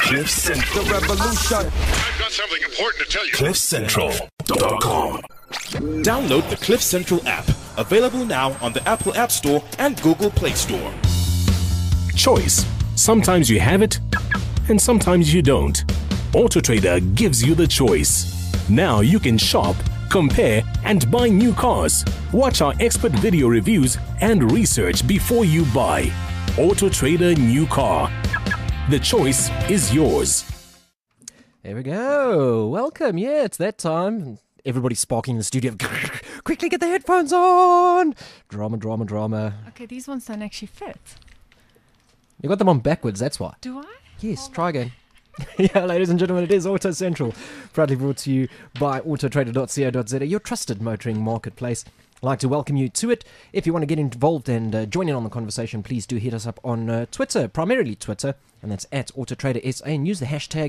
Cliff Central. The revolution. I've got something important to tell you. CliffCentral.com. Download the Cliff Central app. Available now on the Apple App Store and Google Play Store. Choice. Sometimes you have it, and sometimes you don't. AutoTrader gives you the choice. Now you can shop, compare, and buy new cars. Watch our expert video reviews and research before you buy. AutoTrader New Car. The choice is yours. There we go. Welcome. Yeah, it's that time. Everybody's sparking in the studio. Quickly get the headphones on. Drama. Okay, these ones don't actually fit. You got them on backwards, that's why. Do I? Yes, try again. Yeah, ladies and gentlemen, it is Auto Central. Proudly brought to you by autotrader.co.za, your trusted motoring marketplace. I'd like to welcome you to it. If you want to get involved and join in on the conversation, please do hit us up on Twitter, primarily Twitter, and that's at AutoTraderSA, and use the hashtag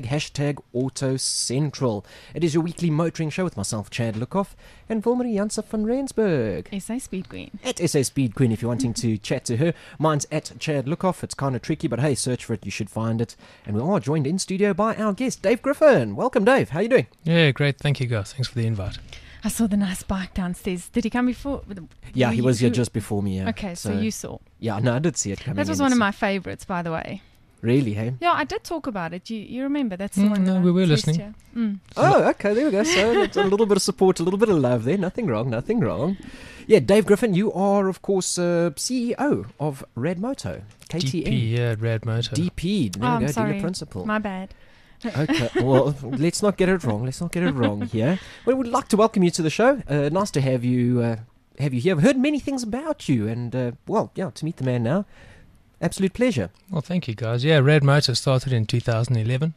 AutoCentral. It is your weekly motoring show with myself, Chad Lukhoff, and Wilmarie Janse van Rensburg. SA Speed Queen. At SA Speed Queen, if you're wanting to chat to her. Mine's at Chad Lukhoff. It's kind of tricky, but hey, search for it, you should find it. And we are joined in studio by our guest, Dave Griffin. Welcome, Dave. How are you doing? Yeah, great. Thank you, guys. Thanks for the invite. I saw the nice bike downstairs. Did he come before? Yeah, he was here just before me. Yeah. Okay, so you saw. Yeah, no, I did see it coming. That was one of my favourites, by the way. Really, hey? Yeah, I did talk about it. You remember? That's the one. No, we were listening. Oh, okay, there we go. So it's a little bit of support, a little bit of love there. Nothing wrong. Yeah, Dave Griffin, you are, of course, CEO of Rad Moto, KTM. DP, yeah, Rad Moto. DP, there we go, sorry. dealer principal. My bad. Okay, well, let's not get it wrong here. Well, we'd like to welcome you to the show. Nice to have you here. I've heard many things about you, and, to meet the man now, absolute pleasure. Well, thank you, guys. Yeah, Rad Moto started in 2011.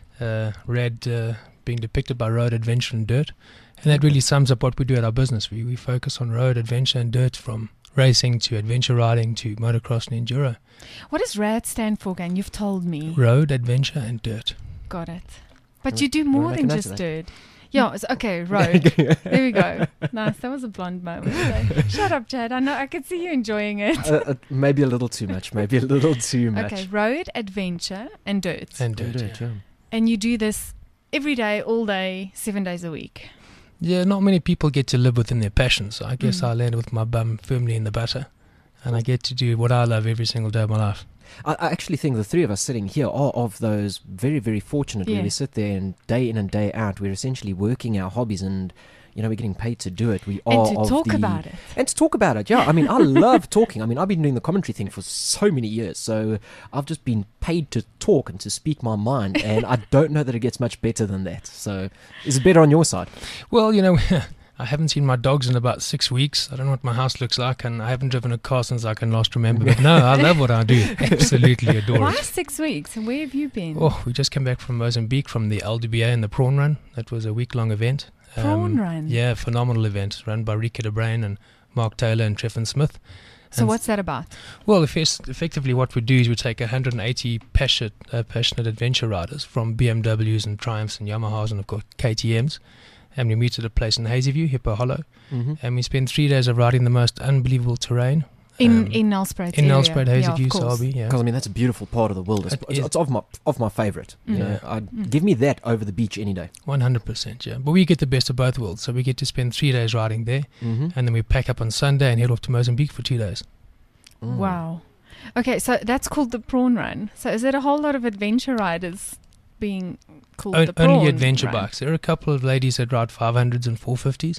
Rad being depicted by road, adventure, and dirt. And that really sums up what we do at our business. We focus on road, adventure, and dirt, from racing to adventure riding to motocross and enduro. What does RAD stand for, again? You've told me. Road, adventure, and dirt. Got it. But you do more than just dirt. Yeah, okay, road. There we go. Nice. That was a blonde moment. So. Shut up, Chad. I know. I could see you enjoying it. Maybe a little too much. Okay, road, adventure, and dirt. And dirt, yeah. And you do this every day, all day, 7 days a week. Yeah, not many people get to live within their passion. So I guess I landed with my bum firmly in the butter. And I get to do what I love every single day of my life. I actually think the three of us sitting here are of those very, very fortunate where we sit there and day in and day out, we're essentially working our hobbies and, we're getting paid to do it. We are and to talk about it. And to talk about it, yeah. I mean, I love talking. I mean, I've been doing the commentary thing for so many years, so I've just been paid to talk and to speak my mind, and I don't know that it gets much better than that. So is it better on your side? Well, I haven't seen my dogs in about 6 weeks. I don't know what my house looks like, and I haven't driven a car since I can last remember. But no, I love what I do. Absolutely adore it. Why 6 weeks? And where have you been? Oh, we just came back from Mozambique from the LDBA and the Prawn Run. That was a week-long event. Prawn Run? Yeah, phenomenal event run by Rika de Bruin and Mark Taylor and Trevin Smith. So what's that about? Well, effectively what we do is we take 180 passionate adventure riders from BMWs and Triumphs and Yamahas and, of course, KTMs. And we meet at a place in Hazyview, Hippo Hollow, and we spend 3 days of riding the most unbelievable terrain. In Nelspruit in Nelspruit, Hazyview, Sabi, yeah. Because, I mean, that's a beautiful part of the world. It's of my favourite. Give me that over the beach any day. 100%, yeah. But we get the best of both worlds. So we get to spend 3 days riding there, and then we pack up on Sunday and head off to Mozambique for 2 days. Wow. Okay, so that's called the Prawn Run. So is it a whole lot of adventure riders being called the Prawn Only adventure Run? bikes. There are a couple of ladies that ride 500s and 450s.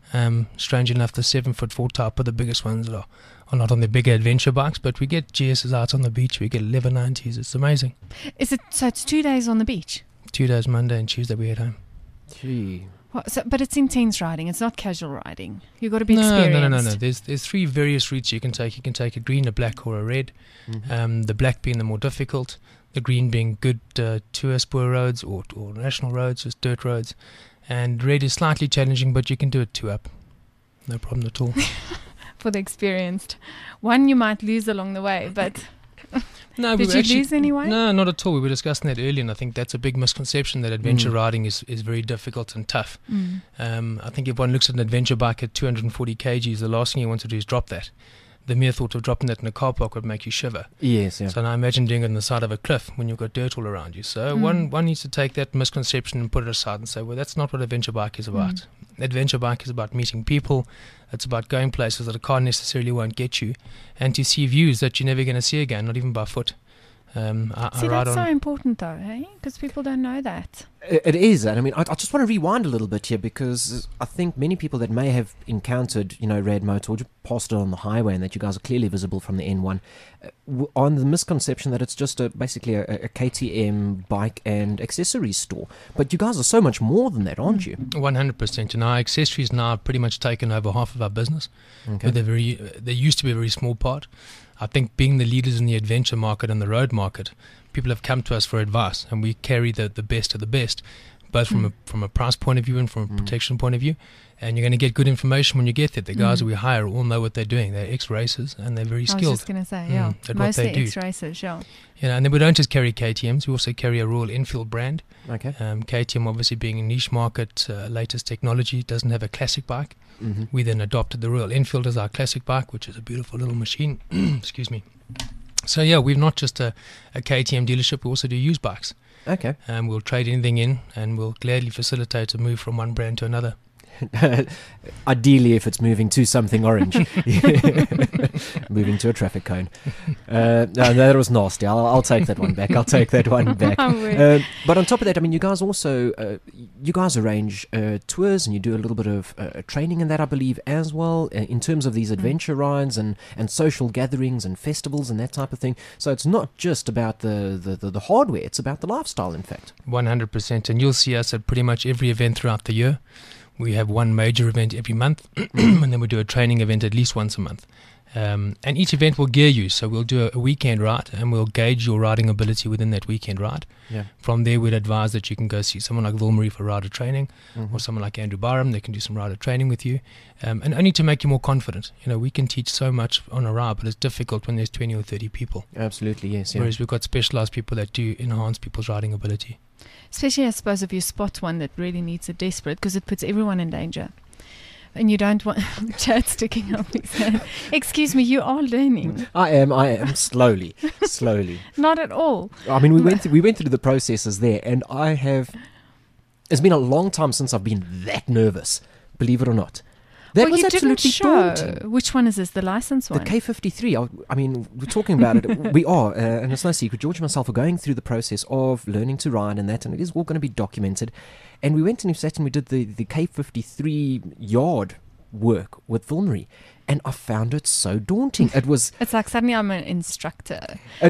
Strange enough, the 7'4" type are the biggest ones that are not on the bigger adventure bikes, but we get GSs out on the beach. We get 1190s. It's amazing. So it's 2 days on the beach? 2 days, Monday and Tuesday we head home. Gee. But it's intense riding. It's not casual riding. You've got to be experienced. No. There's three various routes you can take. You can take a green, a black, or a red. The black being the more difficult. The green being good tour spur roads or national roads, just dirt roads. And red is slightly challenging, but you can do it 2 up. No problem at all. For the experienced. One you might lose along the way, but... No, Did you lose anyone? No, not at all. We were discussing that earlier, and I think that's a big misconception that adventure riding is very difficult and tough. I think if one looks at an adventure bike at 240 kgs, the last thing you want to do is drop that. the mere thought of dropping that in a car park would make you shiver. Yes, yeah. So now imagine doing it on the side of a cliff when you've got dirt all around you. So one needs to take that misconception and put it aside and say, well, that's not what adventure bike is about. Adventure bike is about meeting people. It's about going places that a car necessarily won't get you, and to see views that you're never going to see again, not even by foot. That's so important though, hey? Because people don't know that. It is, and I mean, I just want to rewind a little bit here, because I think many people that may have encountered, Rad Motor, or just passed it on the highway, and that you guys are clearly visible from the N1, on the misconception that it's just basically a KTM bike and accessories store. But you guys are so much more than that, aren't you? 100%. And our accessories now have pretty much taken over half of our business. Okay. They used to be a very small part. I think being the leaders in the adventure market and the road market, people have come to us for advice, and we carry the best of the best, both from a price point of view and from a protection point of view. And you're going to get good information when you get there. The guys that we hire all know what they're doing. They're ex-racers, and they're very skilled. I was just going to say, yeah, at mostly what they do. ex-racers, yeah. And then we don't just carry KTMs, we also carry a Royal Enfield brand. Okay. KTM obviously being a niche market, latest technology, doesn't have a classic bike. We then adopted the Royal Enfield as our classic bike, which is a beautiful little machine. Excuse me. So yeah, we're not just a KTM dealership, we also do used bikes. Okay. We'll trade anything in, and we'll gladly facilitate a move from one brand to another. Ideally, if it's moving to something orange, moving to a traffic cone. No, that was nasty. I'll take that one back. But on top of that, I mean, you guys also arrange tours, and you do a little bit of training in that, I believe, as well, in terms of these adventure rides and social gatherings and festivals and that type of thing. So it's not just about the hardware; it's about the lifestyle, in fact. 100%, and you'll see us at pretty much every event throughout the year. We have one major event every month, and then we do a training event at least once a month. And each event will gear you. So we'll do a weekend ride, and we'll gauge your riding ability within that weekend ride. Yeah. From there, we'd advise that you can go see someone like Vilmarie for rider training, or someone like Andrew Barham. They can do some rider training with you, and only to make you more confident. We can teach so much on a ride, but it's difficult when there's 20 or 30 people. Absolutely, yes. Yeah. Whereas we've got specialized people that do enhance people's riding ability. Especially, I suppose, if you spot one that really needs it desperate, because it puts everyone in danger. And you don't want Chad sticking up his hand. Excuse me, you are learning. I am slowly. Not at all. I mean, we went through the processes there, and it's been a long time since I've been that nervous, believe it or not. That was absolutely daunting. Which one is this? The license one? The K53. I mean, we're talking about it. We are, and it's no secret. George and myself are going through the process of learning to ride and that, and it is all going to be documented. And we went and we did the K53 yard work with Vilmarie, and I found it so daunting. It's like suddenly I'm an instructor.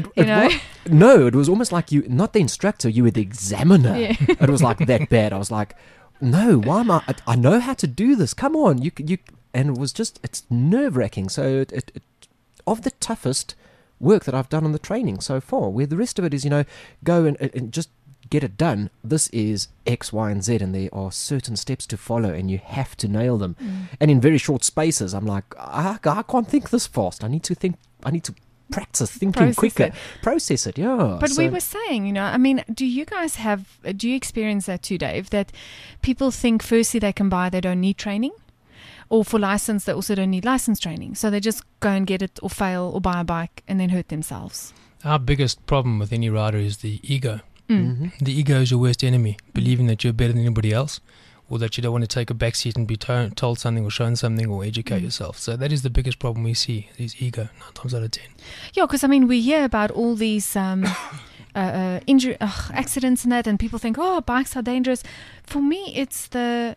No, it was almost like you, not the instructor, you were the examiner. Yeah. It was like that bad. I was like, no, why am I know how to do this. Come on, you and it was just, it's nerve-wracking. So it of the toughest work that I've done on the training so far, where the rest of it is, go and just get it done. This is X, Y, and Z, and there are certain steps to follow, and you have to nail them. And in very short spaces, I'm like, I can't think this fast. I need to practice thinking quicker. Process it, yeah. But we were saying, I mean, do you experience that too, Dave, that people think firstly they can buy, they don't need training? Or for license, they also don't need license training. So they just go and get it or fail or buy a bike and then hurt themselves. Our biggest problem with any rider is the ego. The ego is your worst enemy, believing that you're better than anybody else, or that you don't want to take a back seat and be told something or shown something or educate yourself. So that is the biggest problem we see, is ego, 9 times out of 10. Yeah, because I mean, we hear about all these injury, accidents and that, and people think, bikes are dangerous. For me, it's to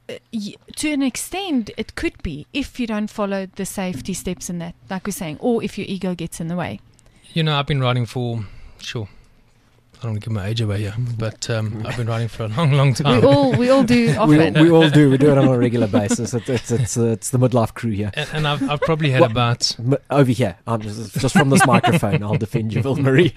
an extent, it could be if you don't follow the safety steps in that, like we're saying, or if your ego gets in the way. I've been riding for, I don't want to give my age away here, but I've been riding for a long, long time. We all do often. We all do. We do it on a regular basis. It's the midlife crew here. And I've probably had about... Over here. I'm just from this microphone, I'll defend you, Vilmarie.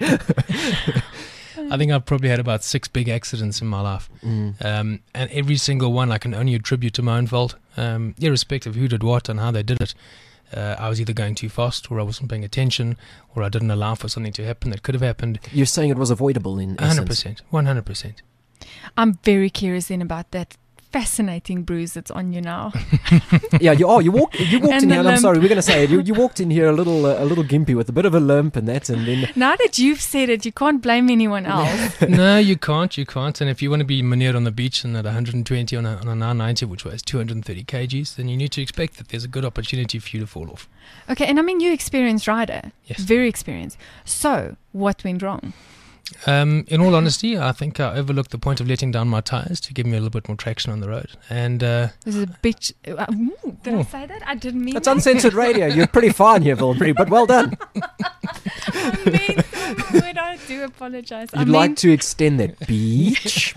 I think I've probably had about 6 big accidents in my life. And every single one I can only attribute to my own fault, irrespective of who did what and how they did it. I was either going too fast, or I wasn't paying attention, or I didn't allow for something to happen that could have happened. You're saying it was avoidable in essence? 100%. I'm very curious then about that fascinating bruise that's on you now. Yeah, you walked And in the here, and I'm limp. sorry, we're going to say it. You walked in here a little gimpy with a bit of a limp and that, and then Now that you've said it, you can't blame anyone else. No, you can't. And if you want to be maneered on the beach and at 120 on a 990, which weighs 230 kgs, then you need to expect that there's a good opportunity for you to fall off. Okay, and I mean, you're experienced rider. Yes. Very experienced. So, what went wrong? In all honesty, I think I overlooked the point of letting down my tires to give me a little bit more traction on the road. And This is a bitch. Did I say that? I didn't mean it's that. uncensored radio. You're pretty fine here, Vilmarie, but well done. I meant the word. I do apologize. You'd like to extend that beach.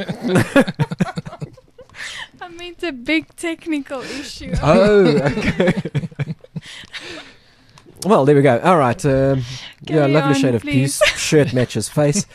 I meant a big technical issue. Oh, okay. Well, there we go. All right. Yeah, Carry lovely on, shade of please. peace. Shirt matches face.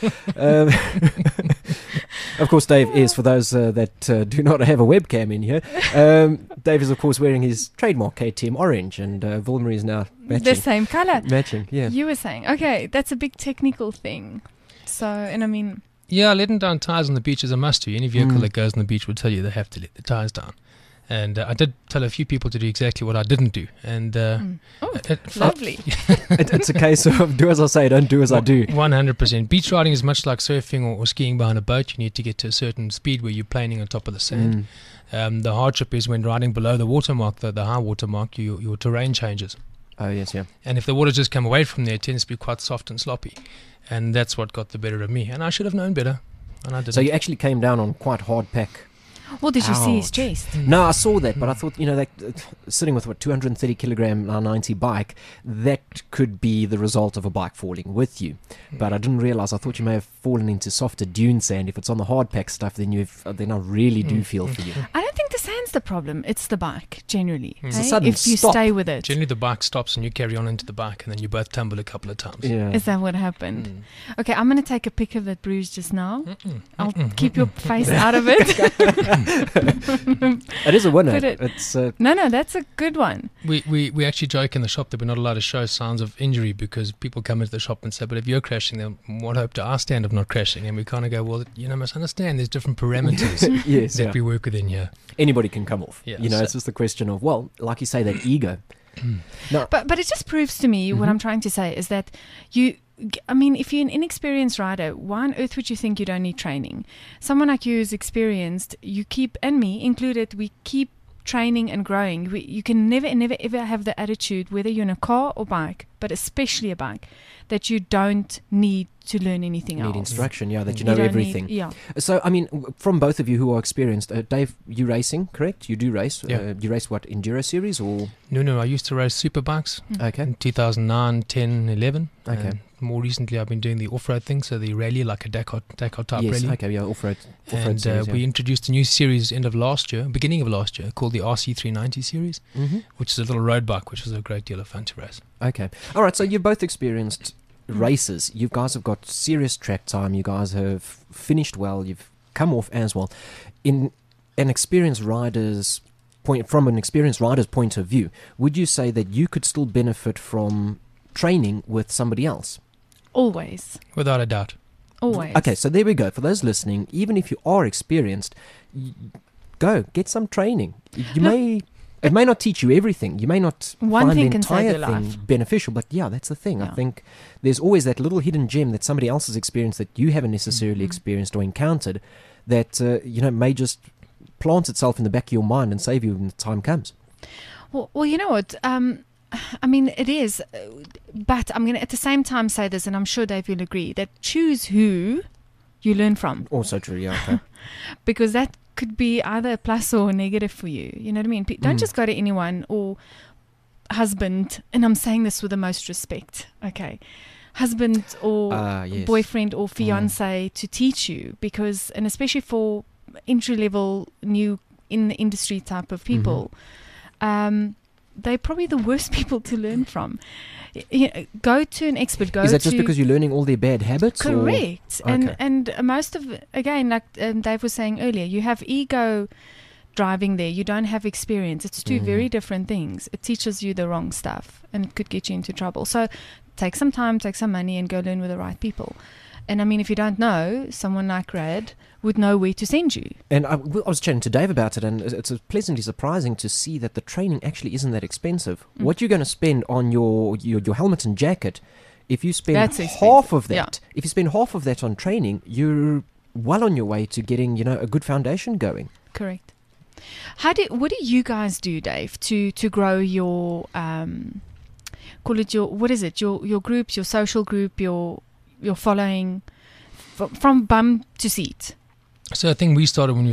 Of course, Dave is, for those that do not have a webcam in here, Dave is, of course, wearing his trademark KTM orange, and Vilmarie is now matching. The same color. Matching, yeah. You were saying, okay, that's a big technical thing. So, and I mean, yeah, letting down tires on the beach is a must do. Any vehicle that goes on the beach will tell you they have to let the tires down. And I did tell a few people to do exactly what I didn't do. And lovely. It's a case of do as I say, don't do as I do. 100%. Beach riding is much like surfing or skiing behind a boat. You need to get to a certain speed where you're planing on top of the sand. The hardship is when riding below the watermark, the high watermark, your terrain changes. Oh, yes, yeah. And if the water just come away from there, it tends to be quite soft and sloppy. And that's what got the better of me. And I should have known better. And I didn't. So you actually came down on quite hard pack. Well, did you see his Ouch. chest? No, I saw that, but I thought, that sitting with, 230 kilogram 990 bike, that could be the result of a bike falling with you. But I didn't realize, I thought you may have fallen into softer dune sand. If it's on the hard pack stuff, then I really do feel for you. I don't think the sand's the problem. It's the bike, generally. It's a eh? sudden If you stop. stay with it. Generally, the bike stops and you carry on into the bike, and then you both tumble a couple of times. Yeah. Is that what happened? Okay, I'm going to take a pic of that bruise just now. I'll keep your face out of it. It is a winner. But It's No, that's a good one. We actually joke in the shop that we're not allowed to show signs of injury because people come into the shop and say, but if you're crashing, then what hope do I stand of not crashing? And we kind of go, well, you must understand there's different parameters yes, that yeah. we work within here. Anybody can come off. Yeah, It's just a question of, well, like you say, that ego. But it just proves to me what I'm trying to say is that if you're an inexperienced rider, why on earth would you think you don't need training? Someone like you who's experienced, you keep, and me included, we keep training and growing. You can never ever have the attitude, whether you're in a car or bike, but especially a bike, that you don't need to learn anything else. Need instruction, that you You know don't everything. need- yeah. So, from both of you who are experienced, Dave, you racing, correct? You do race. Yeah. You race what, Enduro series or? No, I used to race superbikes Okay. in 2009, 10, 11. Okay. And more recently, I've been doing the off-road thing, so the rally, like a Dakar type Yes, rally. okay, yeah, off-road And series, we introduced a new series beginning of last year, called the RC390 series, which is a little road bike, which is a great deal of fun to race. Okay. All right, so you're both experienced racers. You guys have got serious track time. You guys have finished well. You've come off as well. From an experienced rider's point of view, would you say that you could still benefit from training with somebody else? Always. Without a doubt. Always. Okay, so there we go. For those listening, even if you are experienced, go get some training. It may not teach you everything. You may not One find thing the can save entire your thing life. beneficial, but that's the thing. I Yeah. think there's always that little hidden gem that somebody else has experienced that you haven't necessarily experienced or encountered that may just plant itself in the back of your mind and save you when the time comes. Well, you know what? It is, but I'm going to at the same time say this, and I'm sure Dave will agree, that choose who you learn from, Also true, yeah. Okay. because that could be either a plus or a negative for you. You know what I mean? Don't just go to anyone or husband, and I'm saying this with the most respect, okay? Husband or Yes. boyfriend or fiance to teach you, because, and especially for entry level, new in the industry type of people, they're probably the worst people to learn from. Go to an expert. Is that just because you're learning all their bad habits? or- Correct. Okay. And most of, again, like Dave was saying earlier, you have ego driving there. You don't have experience. It's two very different things. It teaches you the wrong stuff and could get you into trouble. So take some time, take some money, and go learn with the right people. And I mean, if you don't know, someone like Rad would know where to send you. And I was chatting to Dave about it, and it's pleasantly surprising to see that the training actually isn't that expensive. What you're going to spend on your helmet and jacket, if you spend That's half of expensive, that, if you spend half of that on training, you're well on your way to getting, a good foundation going. Correct. What do you guys do, Dave, to grow your call it your your group, your social group, your following from bum to seat? So I think we started when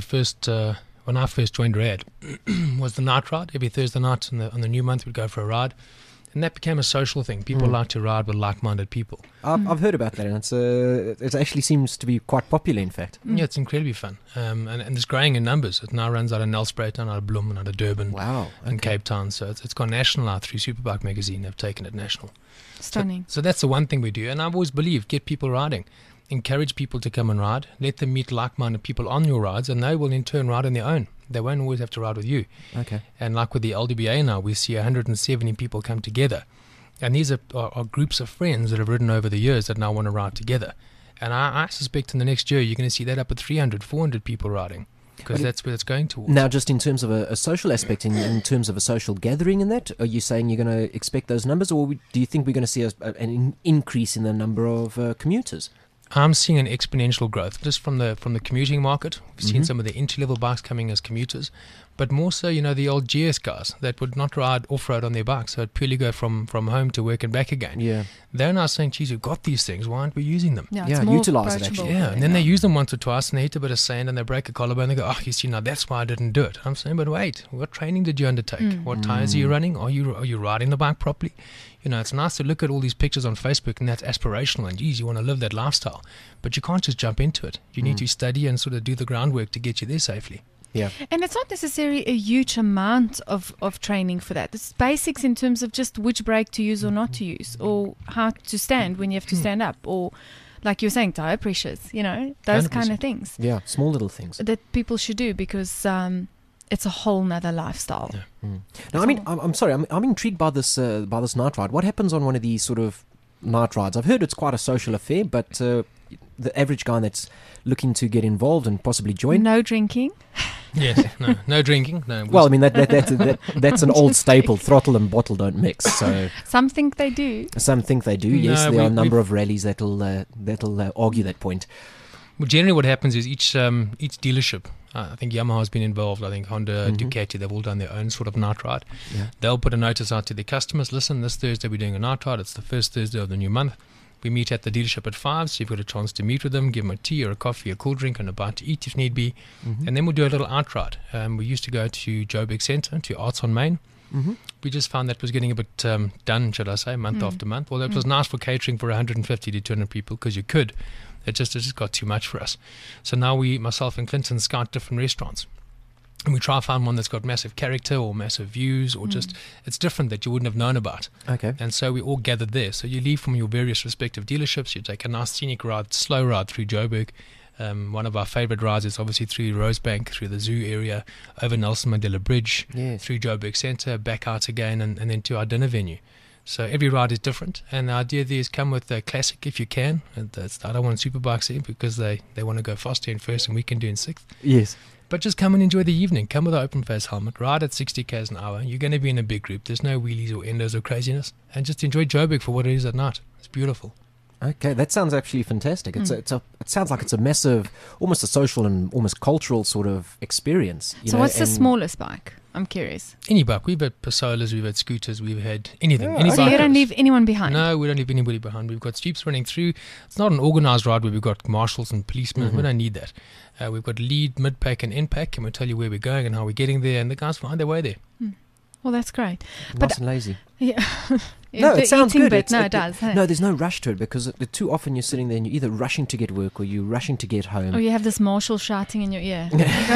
I first joined Rad was the night ride. Every Thursday night on the new month we'd go for a ride, and that became a social thing. People like to ride with like-minded people. I've heard about that, and it actually seems to be quite popular, in fact. Yeah, it's incredibly fun, and it's growing in numbers. It now runs out of Nelspruit, out of Bloem, and out of Durban, Wow. and Cape Town. So it's gone national now through Superbike magazine. They've taken it national. Stunning. So that's the one thing we do, and I've always believed get people riding. Encourage people to come and ride. Let them meet like-minded people on your rides, and they will in turn ride on their own. They won't always have to ride with you. Okay. And like with the LDBA now, we see 170 people come together. And these are groups of friends that have ridden over the years that now want to ride together. And I suspect in the next year you're going to see that up at 300, 400 people riding, because that's where it's going towards. Now, just in terms of a social aspect, in terms of a social gathering in that, are you saying you're going to expect those numbers, or do you think we're going to see an increase in the number of commuters? I'm seeing an exponential growth just from the commuting market. We've seen some of the entry-level bikes coming as commuters, but more so, the old GS guys that would not ride off-road on their bikes, so it'd purely go from home to work and back again. Yeah. They're now saying, geez, we've got these things, why aren't we using them? Yeah, Yeah, it's more utilise it, approachable. actually. Yeah, and then they use them once or twice and they hit a bit of sand and they break a collarbone and they go, oh, you see, now that's why I didn't do it. I'm saying, but wait, what training did you undertake? What tyres are you running? Are you riding the bike properly? It's nice to look at all these pictures on Facebook and that's aspirational and, geez, you want to live that lifestyle. But you can't just jump into it. You need to study and sort of do the groundwork to get you there safely. Yeah. And it's not necessarily a huge amount of training for that. It's basics in terms of just which brake to use or not to use, or how to stand when you have to stand up, or like you were saying, tire pressures, those kind of 100%. things Yeah, small little things. that people should do, because it's a whole nother lifestyle. Yeah. Now, I mean, I'm sorry, I'm intrigued by this night ride. What happens on one of these sort of night rides? I've heard it's quite a social affair, but the average guy that's looking to get involved and possibly join. No drinking. Yes, no drinking. No. Well, I mean that's an old staple. Throttle and bottle don't mix. So Some think they do. some think they do. Yes, No, there are a number we've- of rallies that'll argue that point. Well, generally what happens is each dealership, I think Yamaha's been involved, I think Honda, Ducati, they've all done their own sort of night ride. Yeah. They'll put a notice out to their customers, listen, this Thursday we're doing a night ride, it's the first Thursday of the new month. We meet at the dealership at 5, so you've got a chance to meet with them, give them a tea or a coffee, a cool drink, and a bite to eat if need be. And then we'll do a little out ride. We used to go to Joburg Centre, to Arts on Main. We just found that was getting a bit done, should I say, month after month. Well, it was nice for catering for 150 to 200 people, because you could. It just got too much for us. So now myself and Clinton, scout different restaurants. And we try to find one that's got massive character or massive views or just, it's different that you wouldn't have known about. Okay. And so we all gathered there. So you leave from your various respective dealerships, you take a nice scenic ride, slow ride through Joburg. One of our favourite rides is obviously through Rosebank, through the zoo area, over Nelson Mandela Bridge, Yes. through Joburg Centre, back out again, and then to our dinner venue. So every ride is different, and the idea there is come with a classic if you can. And I don't want superbikes in because they want to go faster in first and we can do in sixth. Yes. But just come and enjoy the evening. Come with an open face helmet, ride at 60 k's an hour. You're going to be in a big group. There's no wheelies or endos or craziness. And just enjoy Joburg for what it is at night. It's beautiful. Okay, that sounds actually fantastic. It sounds like it's a massive, almost a social and almost cultural sort of experience. So what's the smallest bike? I'm curious. Any bike. We've had Passolas, we've had scooters, we've had anything. Yeah, Any So bike you don't goes. leave anyone behind? No, we don't leave anybody behind. We've got jeeps running through. It's not an organised ride where we've got marshals and policemen. We don't need that. We've got lead, mid-pack and end-pack, and we'll tell you where we're going and how we're getting there, and the guys find their way there. Well, that's great. Nice and lazy. Yeah. No, The it sounds eating good. Bit, it does. Hey? No, there's no rush to it because too often you're sitting there and you're either rushing to get work or you're rushing to get home. Or you have this marshal shouting in your ear.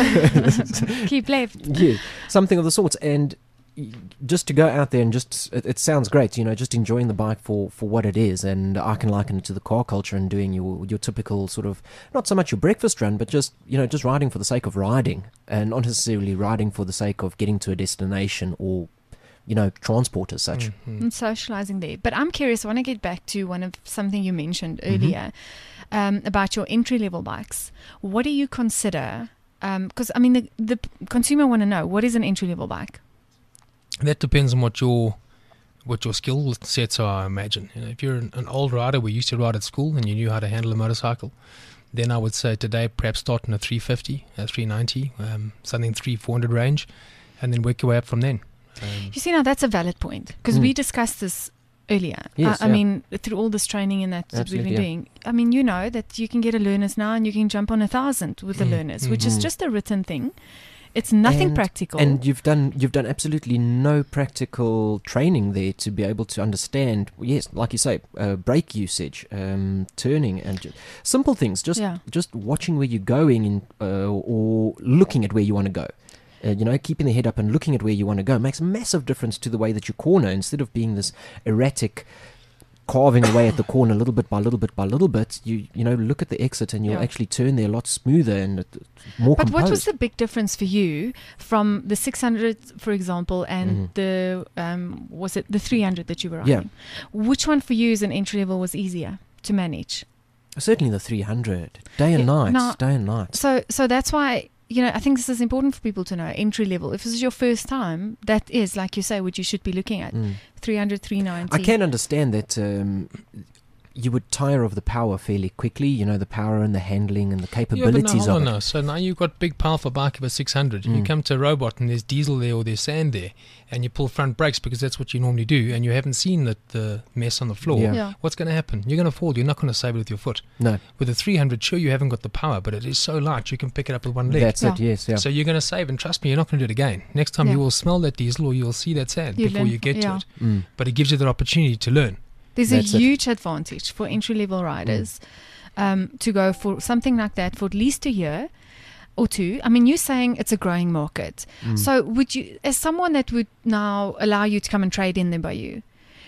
Keep left. Yeah, something of the sorts. And just to go out there and it sounds great, just enjoying the bike for what it is. And I can liken it to the car culture and doing your typical sort of, not so much your breakfast run, but just riding for the sake of riding and not necessarily riding for the sake of getting to a destination or transport as such. And socializing there. But I'm curious, I want to get back to something you mentioned earlier about your entry-level bikes. What do you consider? Because, the consumer want to know, what is an entry-level bike? That depends on what your skill sets are, I imagine. If you're an old rider, we used to ride at school and you knew how to handle a motorcycle, then I would say today perhaps start in a 350, a 390, something 300-400 range, and then work your way up from then. You see, now that's a valid point, because we discussed this earlier. Yes, I mean, through all this training and that we've been doing, you know that you can get a learners now and you can jump on 1,000 with the learners, which is just a written thing. It's nothing practical. And you've done absolutely no practical training there to be able to understand, yes, like you say, brake usage, turning, and simple things. Just watching where you're going or looking at where you want to go. Keeping the head up and looking at where you want to go makes a massive difference to the way that you corner, instead of being this erratic carving away at the corner little bit by little bit by little bit. You look at the exit and you'll actually turn there a lot smoother and more composed. But what was the big difference for you from the 600, for example, and the was it the 300 that you were riding? Yeah. Which one for you as an entry level was easier to manage? Certainly the 300, day and night. So that's why. I think this is important for people to know, entry level. If this is your first time, that is, like you say, what you should be looking at. 300, 390. I can understand that you would tire of the power fairly quickly, the power and the handling and the capabilities of it. So now you've got big powerful bike of a 600. You come to a robot and there's diesel there or there's sand there, and you pull front brakes because that's what you normally do, and you haven't seen the mess on the floor. Yeah. What's going to happen? You're going to fall. You're not going to save it with your foot. No. With a 300, sure, you haven't got the power, but it is so light you can pick it up with one leg. That's it, yes. Yeah. So you're going to save, and trust me, you're not going to do it again. Next time you will smell that diesel or you'll see that sand before you get to it. But it gives you the opportunity to learn. There's a huge advantage for entry-level riders to go for something like that for at least a year or two. You're saying it's a growing market. So would you, as someone that would now allow you to come and trade in them by you,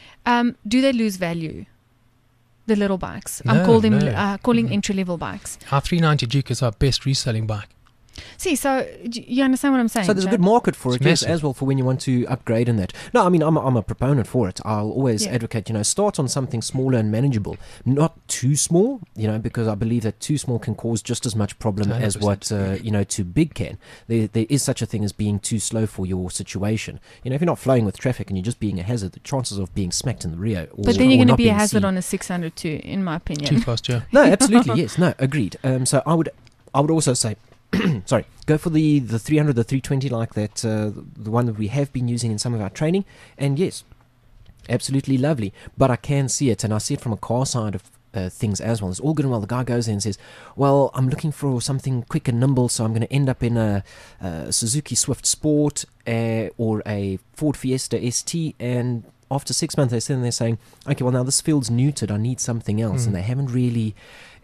do they lose value? The little bikes. I'm calling entry-level bikes. Our 390 Duke is our best reselling bike. See, so you understand what I'm saying? So there's a good market for it, yes, as well, for when you want to upgrade in that. No, I'm a proponent for it. I'll always advocate, start on something smaller and manageable. Not too small, because I believe that too small can cause just as much problem 100%. As what, too big can. There is such a thing as being too slow for your situation. If you're not flowing with traffic and you're just being a hazard, the chances of being smacked in the rear But then you're going to be a hazard on a 600 too, in my opinion. Too fast, yeah. No, absolutely, yes. No, agreed. So I would also say, sorry, go for the 300, the 320 like that, the one that we have been using in some of our training. And yes, absolutely lovely. But I can see it, and I see it from a car side of things as well. It's all good and well. The guy goes in and says, well, I'm looking for something quick and nimble, so I'm going to end up in a Suzuki Swift Sport or a Ford Fiesta ST, and after 6 months, they're sitting there saying, okay, well, now this field's neutered, I need something else. And they haven't really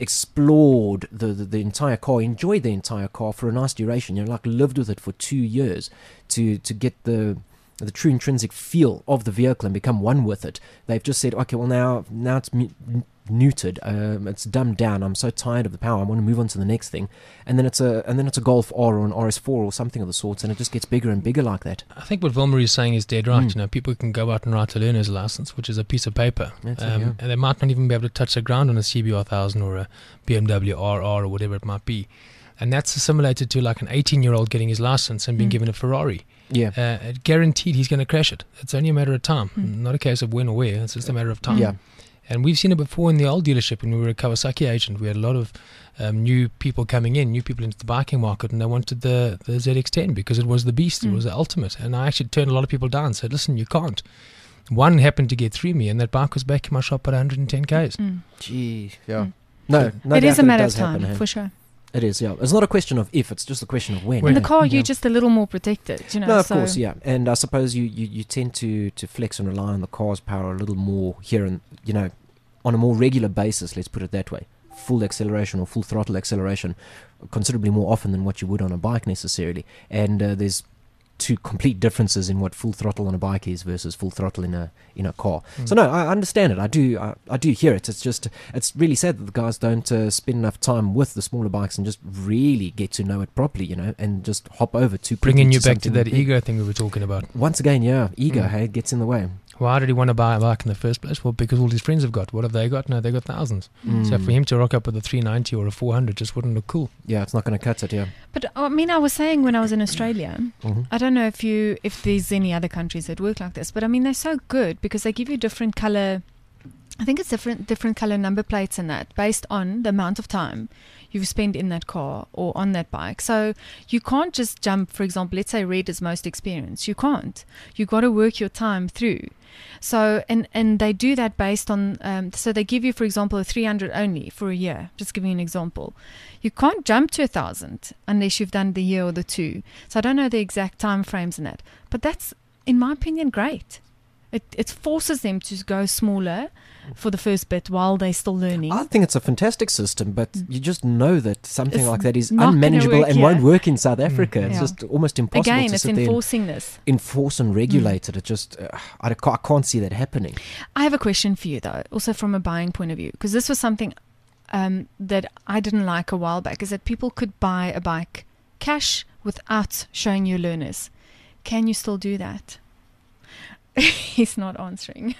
explored the entire car, enjoyed the entire car for a nice duration, lived with it for 2 years to get the true intrinsic feel of the vehicle and become one with it. They've just said, okay, well, now it's neutered, it's dumbed down, I'm so tired of the power, I want to move on to the next thing, and then it's a Golf R or an RS4 or something of the sorts, and it just gets bigger and bigger like that. I think what Wilmer is saying is dead right. People can go out and write a learner's license, which is a piece of paper, and they might not even be able to touch the ground on a CBR 1000 or a BMW RR or whatever it might be, and that's assimilated to like an 18-year-old getting his license and being given a Ferrari. Yeah, guaranteed he's going to crash it. It's only a matter of time, not a case of when or where. It's just a matter of time. Yeah. And we've seen it before in the old dealership when we were a Kawasaki agent. We had a lot of new people coming in, new people into the biking market, and they wanted the ZX10 because it was the beast, it was the ultimate. And I actually turned a lot of people down and said, listen, you can't. One happened to get through me, and that bike was back in my shop at 110 Ks. Gee, yeah. No, it is a matter of time, for sure. It is, yeah. It's not a question of if, it's just a question of when. In the car, you're just a little more protected, No, of course, yeah. And I suppose you tend to flex and rely on the car's power a little more here and, on a more regular basis, let's put it that way. Full acceleration or full throttle acceleration considerably more often than what you would on a bike necessarily. And there's two complete differences in what full throttle on a bike is versus full throttle in a car. So no, I understand it. I do hear it. It's really sad that the guys don't spend enough time with the smaller bikes and just really get to know it properly, and just hop over to Bringing you back to that ego thing we were talking about. Once again, ego, hey, gets in the way. Why did he want to buy a bike in the first place? Well, because all his friends have got. What have they got? No, they got thousands. So for him to rock up with a 390 or a 400 just wouldn't look cool. Yeah, it's not going to cut it, yeah. But I mean, I was saying when I was in Australia, I don't know if there's any other countries that work like this, but I mean, they're so good because they give you different color. I think it's different color number plates and that based on the amount of time you've spent in that car or on that bike. So you can't just jump, for example, let's say red is most experienced. You can't. You've got to work your time through. So, and they do that based on, so they give you, for example, a 300 only for a year. Just giving you an example. You can't jump to 1,000 unless you've done the year or the two. So I don't know the exact time frames in that. But that's, in my opinion, great. It forces them to go smaller for the first bit while they're still learning. I think it's a fantastic system, but you just know that something It's like that is not gonna unmanageable work and here. won't work in South Africa. It's Yeah. just almost impossible Again, to it's sit there and enforcing this. enforce and regulate it. It just, I can't see that happening. I have a question for you, though, also from a buying point of view, because this was something that I didn't like a while back, is that people could buy a bike cash without showing you learners. Can you still do that? He's not answering.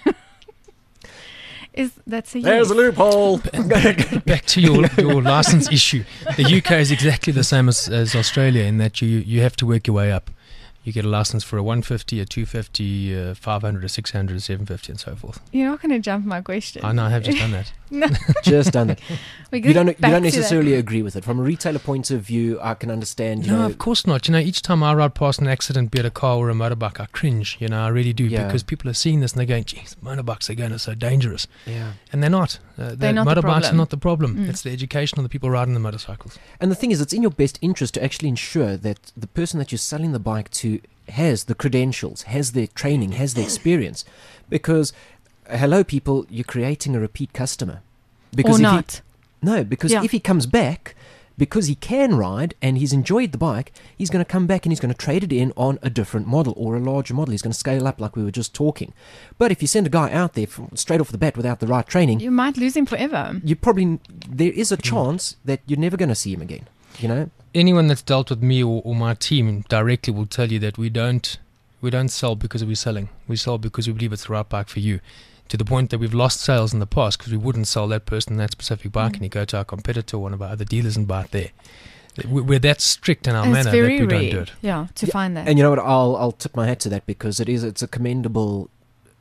That's a yes. loophole. Back to your license issue. The UK is exactly the same as Australia in that you have to work your way up. You get a license for a 150, a 250, a 500, a 600, a 750, and so forth. You're not going to jump my question. I know, I have just done that. No. Just done that. We're You going don't back to necessarily that. agree with it. From a retailer point of view, I can understand, No, of course not. Each time I ride past an accident, be it a car or a motorbike, I cringe. I really do, Yeah. because people are seeing this and they're going, geez, motorbikes are going to so dangerous. Yeah. And they're not. They're not the motorbikes are problem. not the problem. It's the education of the people riding the motorcycles. And the thing is, it's in your best interest to actually ensure that the person that you're selling the bike to has the credentials, has the training, has the experience. Because, hello people, you're creating a repeat customer. Or if not. Because Yeah. if he comes back, because he can ride and he's enjoyed the bike, he's going to come back and he's going to trade it in on a different model or a larger model. He's going to scale up like we were just talking. But if you send a guy out there straight off the bat without the right training, You might lose him forever. there is a chance that you're never going to see him again. Anyone that's dealt with me or my team directly will tell you that we don't sell because we're selling. We sell because we believe it's the right bike for you. To the point that we've lost sales in the past because we wouldn't sell that person that specific bike, and you go to our competitor or one of our other dealers and buy it there. We're that strict in our And manner it's that very we rare. don't do it. Yeah, to find that. And you know what? I'll tip my hat to that because it's a commendable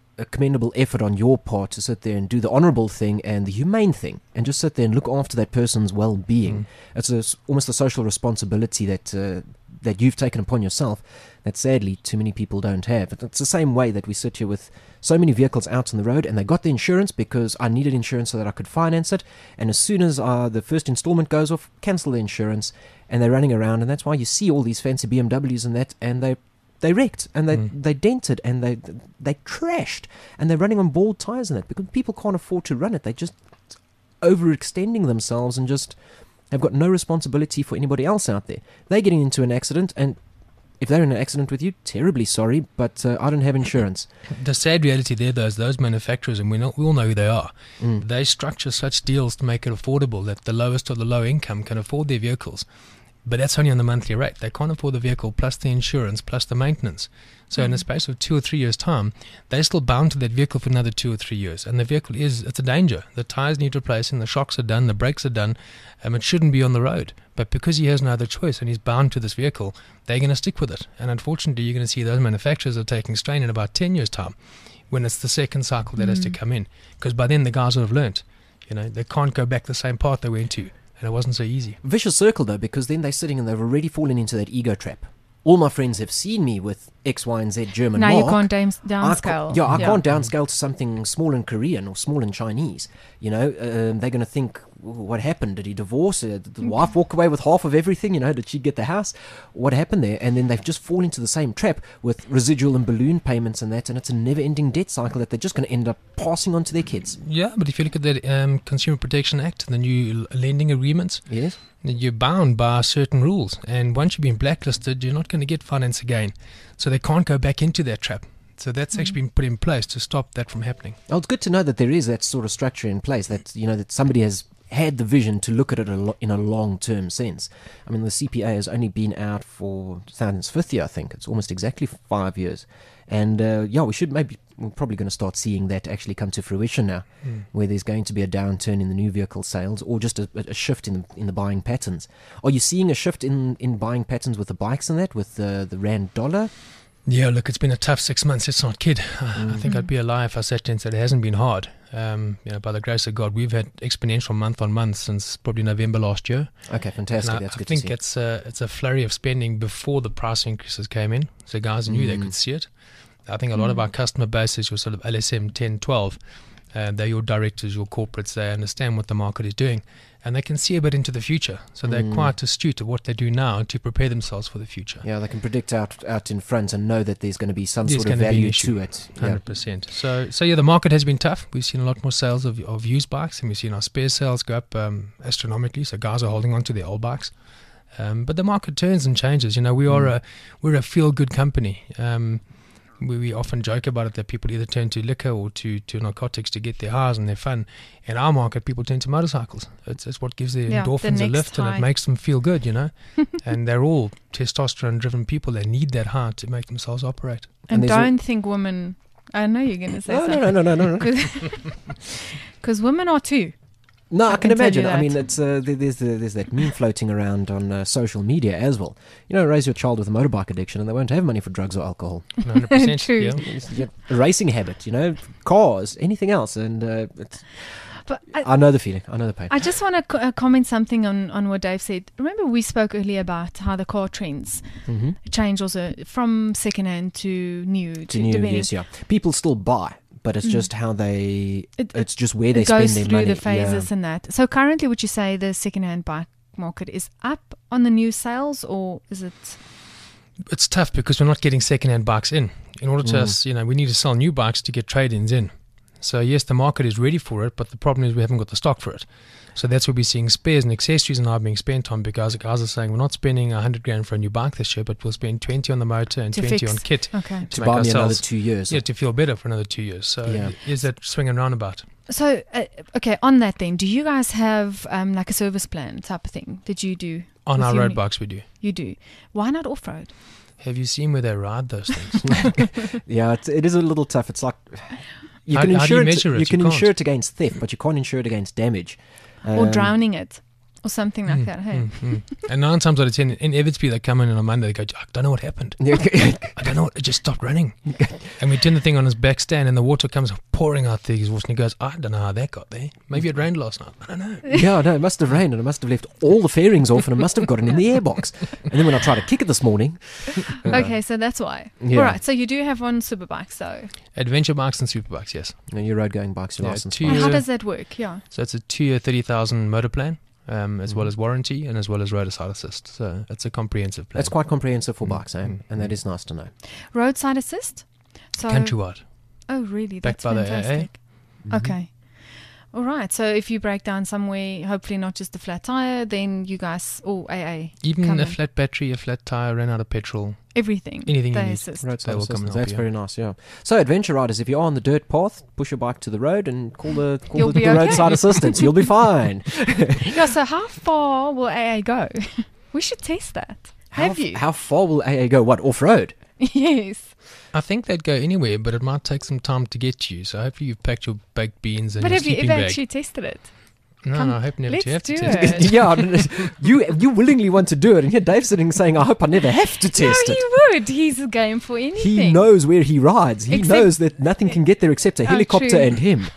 effort on your part to sit there and do the honourable thing and the humane thing, and just sit there and look after that person's well-being. It's almost a social responsibility that you've taken upon yourself that sadly too many people don't have. It's the same way that we sit here with so many vehicles out on the road, and they got the insurance because I needed insurance so that I could finance it, and as soon as the first installment goes off, cancel the insurance, and they're running around, and that's why you see all these fancy BMWs and that, and they wrecked, and they dented, and they trashed, and they're running on bald tires and that because people can't afford to run it. They're just overextending themselves and just have got no responsibility for anybody else out there. They're getting into an accident, and if they're in an accident with you, terribly sorry, but I don't have insurance. The sad reality there, though, is those manufacturers, and we all know who they are, they structure such deals to make it affordable that the lowest or the low income can afford their vehicles. But that's only on the monthly rate. They can't afford the vehicle plus the insurance plus the maintenance. So in the space of 2 or 3 years' time, they're still bound to that vehicle for another 2 or 3 years. And the vehicle it's a danger. The tires need replacing, the shocks are done, the brakes are done. It shouldn't be on the road. But because he has no other choice and he's bound to this vehicle, they're going to stick with it. And unfortunately, you're going to see those manufacturers are taking strain in about 10 years' time when it's the second cycle that has to come in. Because by then the guys will have learnt. They can't go back the same path they went to. And it wasn't so easy. Vicious circle, though, because then they're sitting and they've already fallen into that ego trap. All my friends have seen me with X, Y, and Z German now mark. you can't downscale. I can't downscale to something small and Korean or small and Chinese. They're going to think what happened? Did he divorce? Did the wife walk away with half of everything? Did she get the house? What happened there? And then they've just fallen into the same trap with residual and balloon payments and that, and it's a never-ending debt cycle that they're just going to end up passing on to their kids. Yeah, but if you look at the Consumer Protection Act, the new lending agreements, Yes. you're bound by certain rules. And once you've been blacklisted, you're not going to get finance again. So they can't go back into that trap. So that's actually been put in place to stop that from happening. Well, it's good to know that there is that sort of structure in place, that that somebody has had the vision to look at it in a long-term sense. I mean, the CPA has only been out for its fifth year, I think. It's almost exactly 5 years. And we're probably going to start seeing that actually come to fruition now, where there's going to be a downturn in the new vehicle sales, or just a shift in the buying patterns. Are you seeing a shift in buying patterns with the bikes and that, with the rand dollar? Yeah, look, it's been a tough 6 months. Let's not kid. I think I'd be a liar if I sat there and said it hasn't been hard. By the grace of God, we've had exponential month on month since probably November last year. Okay, fantastic. And That's I good think to see. it's a flurry of spending before the price increases came in. So guys knew they could see it. I think a lot of our customer base is your sort of LSM 10, 12. They're your directors, your corporates. They understand what the market is doing. And they can see a bit into the future. So they're quite astute at what they do now to prepare themselves for the future. Yeah, they can predict out in front and know that there's going to be some There's sort of gonna be an value issue. to it. Yeah. 100%. So the market has been tough. We've seen a lot more sales of used bikes, and we've seen our spare sales go up astronomically. So guys are holding on to their old bikes. But the market turns and changes. We're a feel-good company. We often joke about it that people either turn to liquor or to narcotics to get their highs and their fun. In our market, people turn to motorcycles. It's what gives their endorphins a next lift, and high. it makes them feel good, And they're all testosterone-driven people. They need that high to make themselves operate. And And there's don't think women. I know you're going to say something. No. Because women are too. No, I can can tell imagine. you I mean, that. it's there's that meme floating around on social media as well. Raise your child with a motorbike addiction, and they won't have money for drugs or alcohol. 100%. True. Yeah. It's a racing habit, cars, anything else, and But I know the feeling. I know the pain. I just want to comment something on what Dave said. Remember, we spoke earlier about how the car trends change also from second-hand to new. to new, depending- yes, yeah. People still buy, but it's just how they. It's just where they It goes spend their through money. the phases and that. So currently, would you say the second-hand bike market is up on the new sales, or is it? It's tough because we're not getting second-hand bikes in. In order to us, we need to sell new bikes to get trade-ins in. So yes, the market is ready for it, but the problem is we haven't got the stock for it. So that's where we're seeing spares and accessories now being spent on, because the guys are saying we're not spending 100 grand for a new bike this year, but we'll spend 20 on the motor and To 20 fix. on kit Okay. to make buy me another ourselves- 2 years. Yeah, to feel better for another 2 years. So Yeah. is that swinging roundabout? So okay, on that then, do you guys have like a service plan type of thing? Did you do On with our your road new- bikes we do. You do. Why not off road? Have you seen where they ride those things? Yeah, it is a little tough. It's like you How- can how do you insure it. measure it? You can You insure can't. it against theft, but you can't insure it against damage. Or Um, drowning it? Or something like that, hey? And 9 times out of 10, in Evansby, they come in on a Monday, they go, I don't know what happened. I don't know, it just stopped running. And we turn the thing on his back stand, and the water comes pouring out the exhaust, and he goes, I don't know how that got there. Maybe it rained last night. I don't know. Yeah, no, it must have rained, and it must have left all the fairings off, and it must have gotten in the airbox. And then when I tried to kick it this morning, Okay, so that's why. Yeah. All right, so you do have one superbike, so. Adventure bikes and super bikes, yes. your road going bikes, your Yeah, license. 2 And years. how does that work? Yeah. So it's a 2-year, 30,000 motor plan, as well as warranty, and as well as roadside assist. So it's a comprehensive plan. That's quite comprehensive for bikes, eh? And that is nice to know. Roadside assist? So, Countrywide. Oh, really? Backed That's by the AA. fantastic. Okay. All right. So if you break down somewhere, hopefully not just a flat tire, then you guys, or AA, Even come a in. flat battery, a flat tire, ran out of petrol, Everything. anything you they need. assist. Roadside They will come and assistance. help That's you. very nice, yeah. So, adventure riders, if you are on the dirt path, push your bike to the road and call the You'll be okay. roadside assistance. You'll be fine. Yeah, so how far will AA go? We should test that. Have you? How far will AA go? What, off-road? Yes. I think they'd go anywhere, but it might take some time to get to you. So hopefully you've packed your baked beans and But your have you sleeping ever bag. actually tested it? No, I hope never let's to have to do test it. Yeah, you willingly want to do it, and here Dave's sitting saying, I hope I never have to test No, it. he would. He's game for anything. He knows where he rides. He Except- knows that nothing can get there except a helicopter true. and him.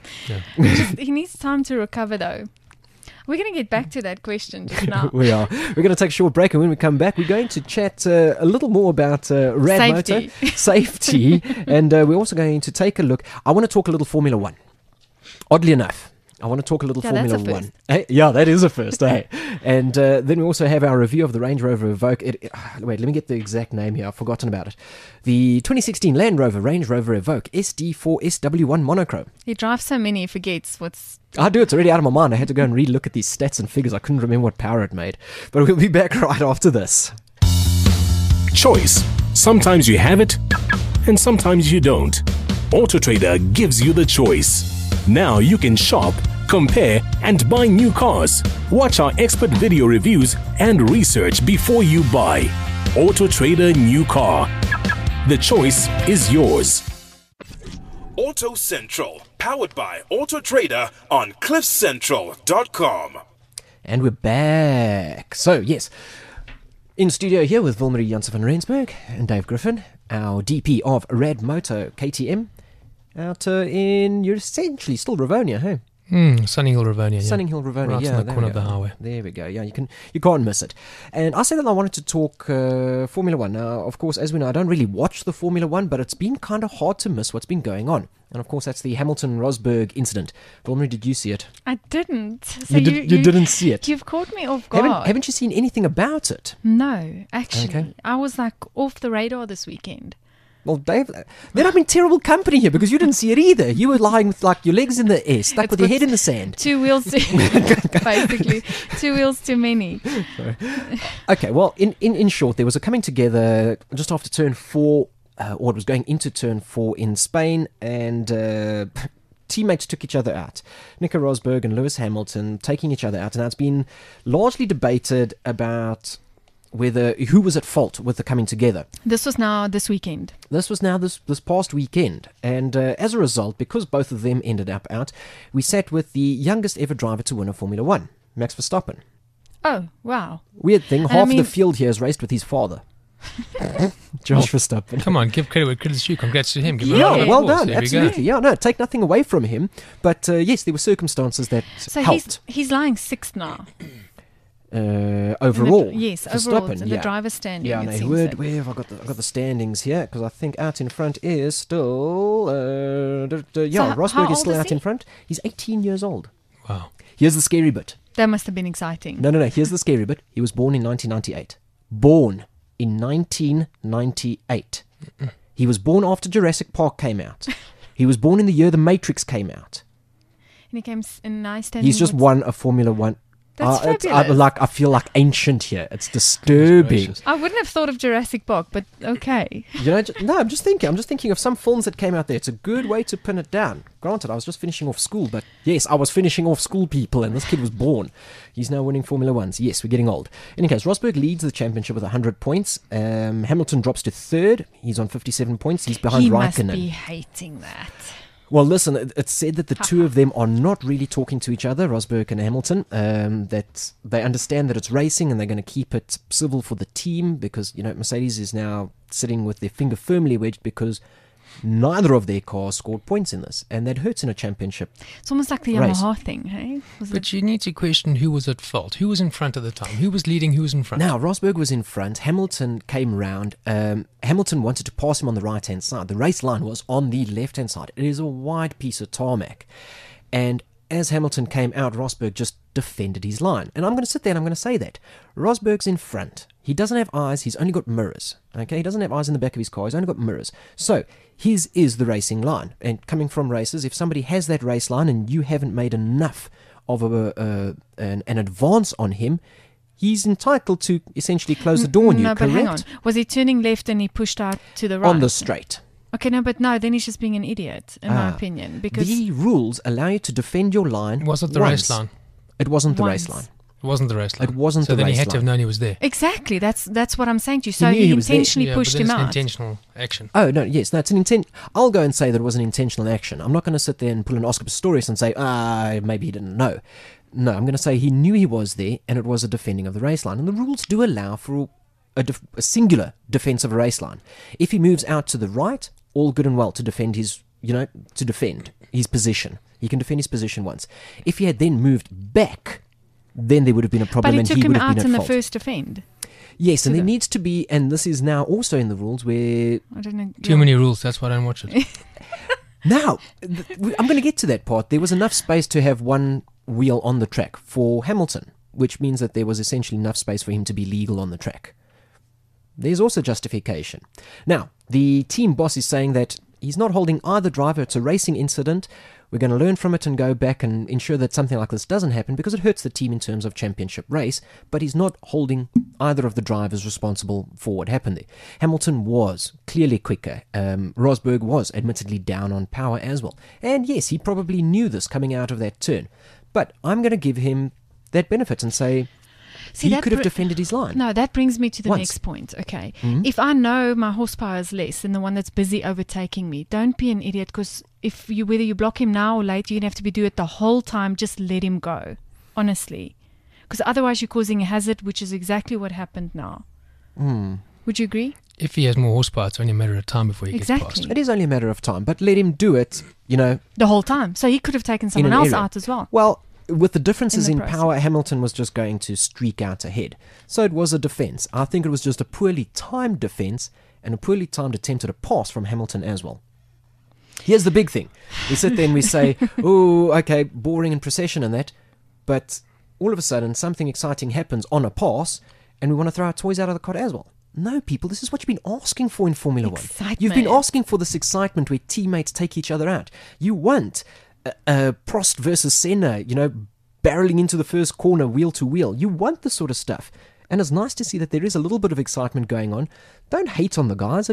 He needs time to recover, though. We're going to get back to that question just now. We are. We're going to take a short break, and when we come back, we're going to chat a little more about Rad Safety. Motor, safety, and we're also going to take a look. I want to talk a little Formula One. Oddly enough, I want to talk a little Yeah, that's Formula a One. first. Hey, yeah, that is a first, hey. And then we also have our review of the Range Rover Evoque. Wait, let me get the exact name here. I've forgotten about it. The 2016 Land Rover Range Rover Evoque SD4 SW1 Monochrome. He drives so many, he forgets what's. I do. It's already out of my mind. I had to go and re-look at these stats and figures. I couldn't remember what power it made. But we'll be back right after this. Choice. Sometimes you have it, and sometimes you don't. AutoTrader gives you the choice. Now you can shop, compare, and buy new cars. Watch our expert video reviews and research before you buy. AutoTrader New Car. The choice is yours. Auto Central, powered by Auto Trader on CliffCentral.com. And we're back. So, yes, in studio here with Wilmarie Janssen van Rensburg and Dave Griffin, our DP of Rad Moto KTM, out in, you're essentially still Rivonia, hey? Sunny Hill Rivonia. Yeah. Sunning Hill Rivonia, Right yeah. on the there corner we of the go. highway. There we go. Yeah, you can't miss it. And I said that I wanted to talk Formula One. Now, of course, as we know, I don't really watch the Formula One, but it's been kind of hard to miss what's been going on. And of course, that's the Hamilton-Rosberg incident. Wilmarie, did you see it? I didn't. So You didn't see it. You've caught me off guard. Haven't you seen anything about it? No, actually. Okay. I was like off the radar this weekend. Well, Dave, then I'm in terrible company here because you didn't see it either. You were lying with like your legs in the air, stuck It's with your got head in the sand. 2 wheels too, basically. 2 wheels too many. Okay, well, in short, there was a coming together just after turn 4, or it was going into turn 4 in Spain, and teammates took each other out. Nico Rosberg and Lewis Hamilton taking each other out, and now it's been largely debated about whether who was at fault with the coming together. This was now this weekend. This was now this past weekend, and as a result, because both of them ended up out, we sat with the youngest ever driver to win a Formula One, Max Verstappen. Oh, wow. Weird thing, And half I of mean- the field here has raced with his father. Josh Verstappen. Come on, give credit where credit's due. Congrats to him. Give him a Yeah, round of well applause. done. There we go. Absolutely. Yeah, no, take nothing away from him. But yes, there were circumstances that So helped he's lying sixth now. overall. Yes, overall. Verstappen, In the driver's standing. Yeah, it no, seems where that. have I got the standings here? Because I think out in front is still Rosberg how is still old is out in he? front. He's 18 years old. Wow. Here's the scary bit. That must have been exciting. No. Here's the scary bit. He was born in 1998. Born in 1998. He was born after Jurassic Park came out. He was born in the year The Matrix came out. And he came in nice standing. He's just with- won a Formula One. That's I fabulous. feel like ancient here. It's disturbing. gracious. I wouldn't have thought of Jurassic Park, but okay. You know, no, I'm just thinking of some films that came out there. It's a good way to pin it down. Granted, I was just finishing off school, but yes, I was finishing off school, people, and this kid was born. He's now winning Formula Ones. Yes, we're getting old. In any case, Rosberg leads the championship with 100 points. Hamilton drops to third. He's on 57 points. He's behind He Raikkonen. must be hating that. Well, listen, it's said that the two of them are not really talking to each other, Rosberg and Hamilton, that they understand that it's racing and they're going to keep it civil for the team because, you know, Mercedes is now sitting with their finger firmly wedged because neither of their cars scored points in this, and that hurts in a championship. It's almost like the Race. Yamaha thing, hey? Was But you need to question who was at fault. Who was in front at the time? Who was leading? Who was in front? Now, Rosberg was in front. Hamilton came round. Hamilton wanted to pass him on the right-hand side. The race line was on the left-hand side. It is a wide piece of tarmac. And as Hamilton came out, Rosberg just defended his line. And I'm going to sit there and I'm going to say that. Rosberg's in front. He doesn't have eyes. He's only got mirrors. Okay? He doesn't have eyes in the back of his car. He's only got mirrors. So, his is the racing line. And coming from races, if somebody has that race line and you haven't made enough of an advance on him, he's entitled to essentially close the door on you, No, but correct? hang on. Was he turning left and he pushed out to the right? On the straight. Okay, no, but no, then he's just being an idiot, in my opinion. Because The rules allow you to defend your line. Was it the once. race line? It wasn't the Once. race line. It wasn't the race line. It wasn't so the then race he had to have line. known he was there. exactly, that's what I'm saying to you. So knew he he was there. intentionally Yeah, pushed but him then it's an out. intentional action. Oh, no, yes, no, it's an intent. I'll go and say that it was an intentional action. I'm not going to sit there and pull an Oscar Pistorius and say, maybe he didn't know. No, I'm going to say he knew he was there and it was a defending of the race line. And the rules do allow for a singular defense of a race line. If he moves out to the right, all good and well to defend his, to defend his position. He can defend his position once. If he had then moved back, then there would have been a But problem he and took he him would have out been in at the fault. first defend. Yes, and to there the- needs to be, and this is now also in the rules where I don't know. Too many rules. That's why I don't watch it. Now, I'm going to get to that part. There was enough space to have one wheel on the track for Hamilton, which means that there was essentially enough space for him to be legal on the track. There's also justification. Now, the team boss is saying that he's not holding either driver. It's a racing incident. We're going to learn from it and go back and ensure that something like this doesn't happen because it hurts the team in terms of championship race, but he's not holding either of the drivers responsible for what happened there. Hamilton was clearly quicker. Rosberg was admittedly down on power as well. And yes, he probably knew this coming out of that turn. But I'm going to give him that benefit and say he could have defended his line. No, that brings me to the Once. next point. Okay. Mhm. If I know my horsepower is less than the one that's busy overtaking me, don't be an idiot, because whether you block him now or later, you're going to have to do it the whole time. Just let him go, honestly. Because otherwise you're causing a hazard, which is exactly what happened now. Would you agree? If he has more horsepower, it's only a matter of time before he Exactly. gets past. It is only a matter of time, but let him do it, The whole time. So he could have taken someone an else area. out as well. Well, with the differences In in the power, Hamilton was just going to streak out ahead. So it was a defence. I think it was just a poorly timed defence and a poorly timed attempt at a pass from Hamilton as well. Here's the big thing. We sit there and we say, oh, okay, boring and procession and that, but all of a sudden something exciting happens on a pass and we want to throw our toys out of the cot as well. No, people, this is what you've been asking for in Formula One. You've been Excitement. asking for this excitement where teammates take each other out. You want Prost versus Senna, barreling into the first corner wheel to wheel. You want this sort of stuff. And it's nice to see that there is a little bit of excitement going on. Don't hate on the guys.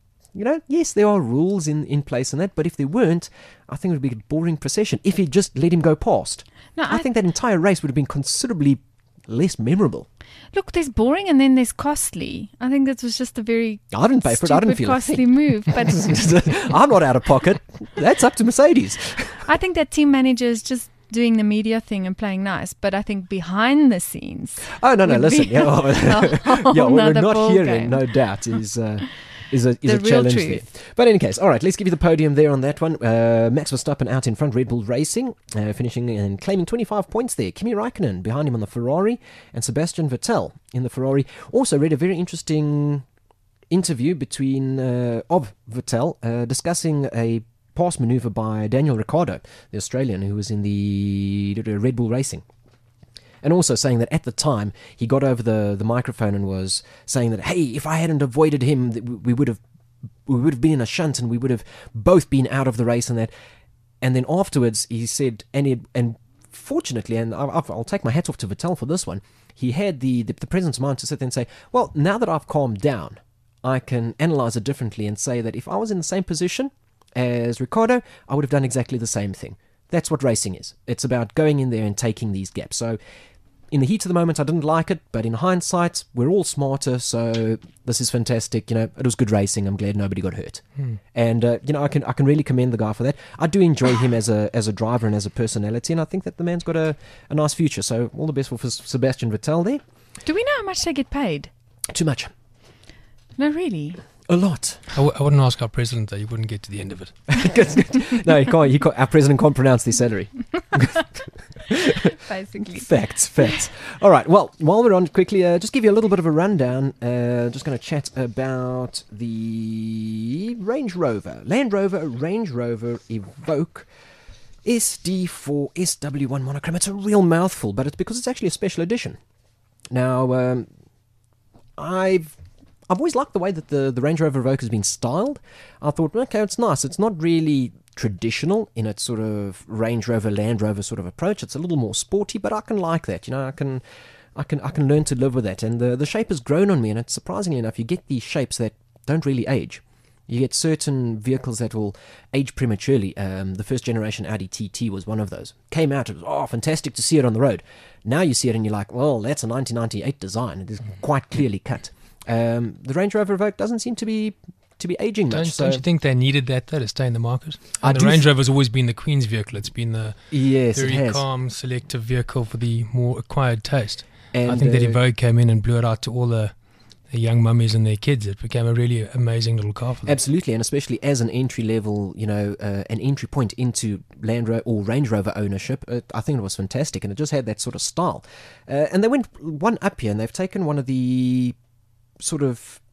Yes, there are rules in place and that, but if there weren't, I think it would be a boring procession if you just let him go past. No, I think that entire race would have been considerably less memorable. Look, there's boring and then there's costly. I think that was just a very I didn't pay for it. I didn't stupid, feel a costly thing. move. But I'm not out of pocket. That's up to Mercedes. I think that team manager is just doing the media thing and playing nice. But I think behind the scenes, Oh, no, would listen. be Yeah, a whole yeah, what we're nother not ball hearing, game. no doubt, is a The real challenge there. truth. But in any case, all right, let's give you the podium there on that one. Max Verstappen out in front, Red Bull Racing, finishing and claiming 25 points there. Kimi Raikkonen behind him on the Ferrari, and Sebastian Vettel in the Ferrari. Also read a very interesting interview of Vettel discussing a pass maneuver by Daniel Ricciardo, the Australian who was in the Red Bull Racing. And also saying that at the time, he got over the microphone and was saying that, hey, if I hadn't avoided him, we would have been in a shunt and we would have both been out of the race and that. And then afterwards, he said, and fortunately, and I'll take my hat off to Vettel for this one, he had the presence of mind to sit there and say, well, now that I've calmed down, I can analyze it differently and say that if I was in the same position as Ricciardo, I would have done exactly the same thing. That's what racing is. It's about going in there and taking these gaps. So in the heat of the moment, I didn't like it, but in hindsight, we're all smarter, so this is fantastic. It was good racing. I'm glad nobody got hurt. And, I can really commend the guy for that. I do enjoy him as a driver and as a personality, and I think that the man's got a nice future. So all the best for Sebastian Vettel there. Do we know how much they get paid? Too much. No, really. A lot. I wouldn't ask our president that. He wouldn't get to the end of it. No, he can't. Our president can't pronounce their salary. Basically. Facts. All right. Well, while we're on, quickly, just give you a little bit of a rundown. Just going to chat about the Range Rover, Land Rover Range Rover Evoque SD4 SW1 monochrome. It's a real mouthful, but it's because it's actually a special edition. Now, I've always liked the way that the Range Rover Evoque has been styled. I thought, okay, it's nice. It's not really traditional in its sort of Range Rover, Land Rover sort of approach. It's a little more sporty, but I can like that. I can learn to live with that. And the shape has grown on me, and it's surprisingly enough, you get these shapes that don't really age. You get certain vehicles that will age prematurely. The first generation Audi TT was one of those. Came out, it was fantastic to see it on the road. Now you see it and you're like, well, that's a 1998 design. It is quite clearly cut. The Range Rover Evoque doesn't seem to be aging much. Don't you think they needed that though to stay in the market? I And the do Range Rover's always been the Queen's vehicle. It's been the Yes, it very has. calm, selective vehicle for the more acquired taste. And, I think that Evoque came in and blew it out to all the young mummies and their kids. It became a really amazing little car for them. Absolutely, and especially as an entry level, an entry point into Land Rover or Range Rover ownership, I think it was fantastic, and it just had that sort of style. And they went one up here, and they've taken one of the sort of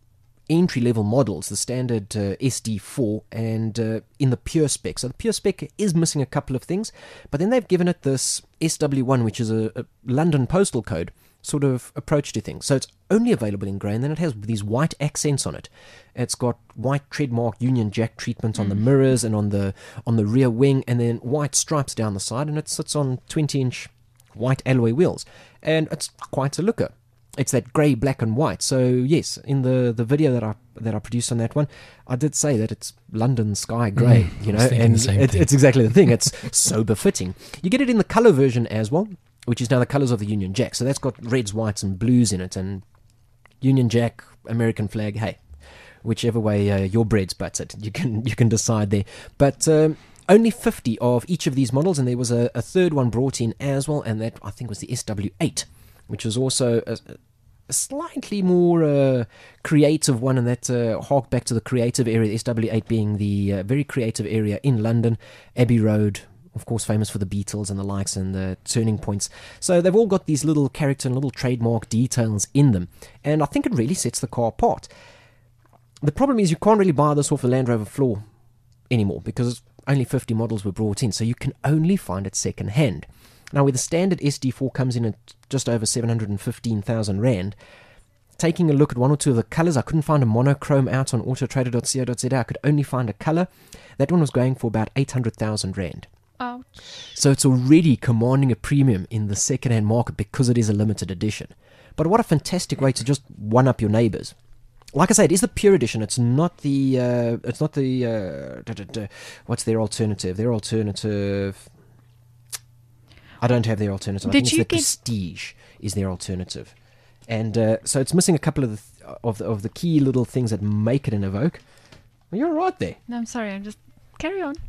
entry-level models, the standard SD4 and in the pure spec. So the pure spec is missing a couple of things, but then they've given it this SW1, which is a London postal code sort of approach to things. So it's only available in grey, and then it has these white accents on it. It's got white treadmark Union Jack treatment on the mirrors and on the rear wing, and then white stripes down the side, and it sits on 20-inch white alloy wheels, and it's quite a looker. It's that grey, black and white. So yes, in the video that I produced on that one, I did say that it's London sky grey, you know, and it's exactly the thing. It's so befitting. You get it in the colour version as well, which is now the colours of the Union Jack. So that's got reds, whites and blues in it, and Union Jack, American flag, hey, whichever way your bread's buttered, you can decide there. But only 50 of each of these models, and there was a third one brought in as well, and that I think was the SW8, which is also a slightly more creative one, and that hark back to the creative area, the SW8 being the very creative area in London, Abbey Road, of course famous for the Beatles and the likes and the turning points. So they've all got these little character and little trademark details in them, and I think it really sets the car apart. The problem is you can't really buy this off the Land Rover floor anymore, because only 50 models were brought in, so you can only find it second hand. Now, where the standard SD4 comes in at just over 715,000 Rand, taking a look at one or two of the colours, I couldn't find a monochrome out on autotrader.co.za. I could only find a colour. That one was going for about 800,000 Rand. Ouch. So it's already commanding a premium in the second-hand market because it is a limited edition. But what a fantastic way to just one-up your neighbours. Like I say, it is the pure edition. It's not the what's their alternative? Their alternative, I don't have their alternative. I think it's the Prestige is their alternative, and so it's missing a couple of the key little things that make it an Evoque. Well, you're right there. No, I'm sorry. I'm just carry on.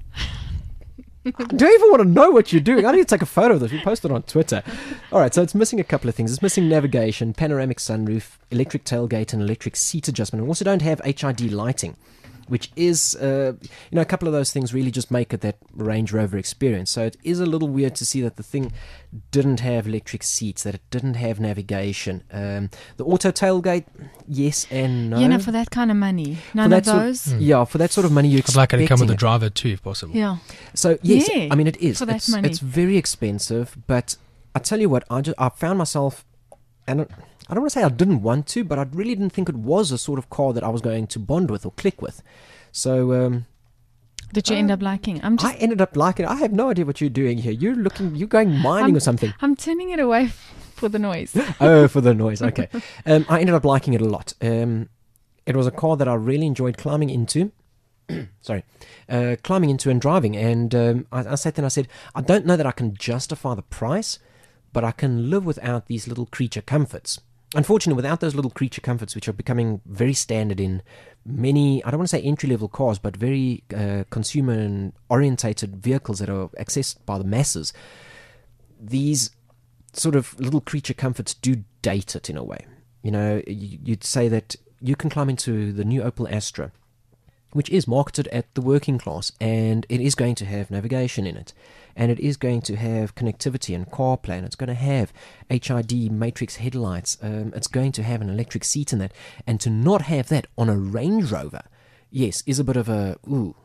Do you even want to know what you're doing? I need to take a photo of this. We post it on Twitter. All right, so it's missing a couple of things. It's missing navigation, panoramic sunroof, electric tailgate, and electric seat adjustment. We also don't have HID lighting, which is, a couple of those things really just make it that Range Rover experience. So it is a little weird to see that the thing didn't have electric seats, that it didn't have navigation. The auto tailgate, yes and no. You know, for that kind of money, none of those. Yeah, for that sort of money, you expect. I'd like it to come with a driver too, if possible. Yeah. So yes, Yeah, I mean it is. for that money. It's very expensive, but I tell you what, I found myself, and I don't want to say I didn't want to, but I really didn't think it was a sort of car that I was going to bond with or click with. So did you end up liking? I ended up liking it. I have no idea what you're doing here. You're going mining or something. I'm turning it away for the noise. Oh, for the noise. Okay. I ended up liking it a lot. It was a car that I really enjoyed climbing into. Climbing into and driving. And I sat there and I said, I don't know that I can justify the price, but I can live without these little creature comforts. Unfortunately, without those little creature comforts, which are becoming very standard in many, I don't want to say entry-level cars, but very consumer-orientated vehicles that are accessed by the masses, these sort of little creature comforts do date it in a way. You know, you'd say that you can climb into the new Opel Astra, which is marketed at the working class, and it is going to have navigation in it, and it is going to have connectivity and CarPlay, and it's going to have HID matrix headlights, it's going to have an electric seat in that, and to not have that on a Range Rover, yes, is a bit of a,